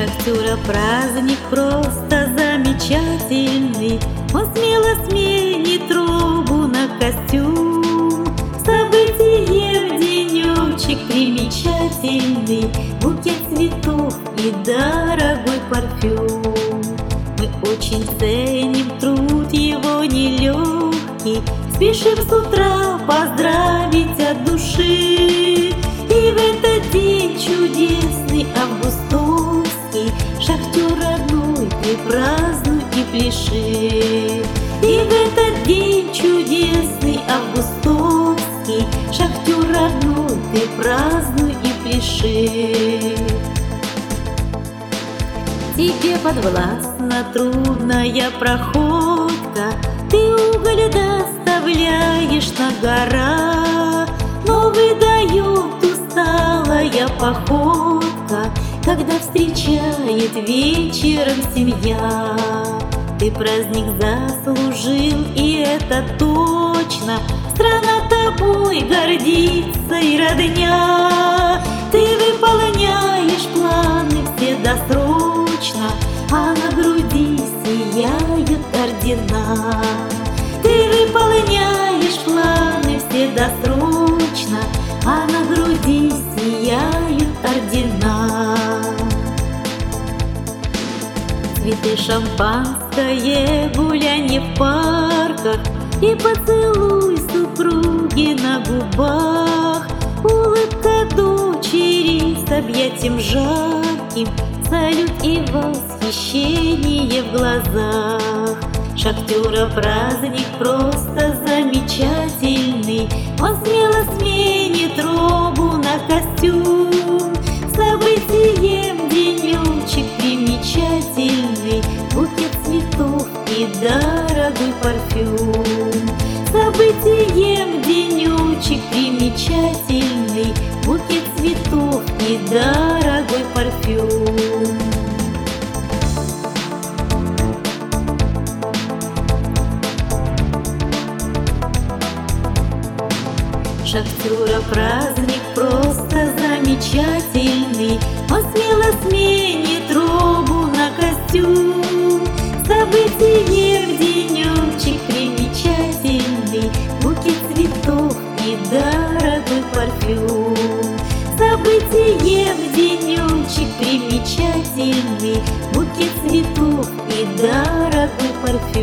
шахтера праздник просто замечательный. Он смело сменит робу на костюм. Событием денечек примечательный, букет цветов и дорогой парфюм. Мы очень ценим труд его нелегкий, спешим с утра поздравить от души. И в этот день чудесный августовский, шахтер родной, ты празднуй и пляши. И в этот день чудесный августовский, шахтер родной, ты празднуй и пляши. Тебе подвластна трудная проходка, ты уголь доставляешь на гора, но выдает усталая походка, когда встречает вечером семья. Ты праздник заслужил, и это точно, страна тобой гордится и родня. Ты выполняешь планы все досрочно, а на груди сияют ордена. Ты выполняешь планы все досрочно, а на груди сияют ордена. Цветы, шампанское, гулянье в парках и поцелуй супруги на губах, улыбка дочери с объятием жарким, салют и восхищение в глазах. Шахтера праздник просто замечательный, он смело сменит робу на костюм. Событием денечек примечательный, букет цветов и дорогой парфюм. Событием денечек примечательный, букет цветов и дорогой парфюм. Шахтера праздник просто замечательный, он смело сменит робу на костюм. Событием денечек примечательный, букет цветов и дорогой парфюм. Событием денечек примечательный, букет цветов и дорогой парфюм.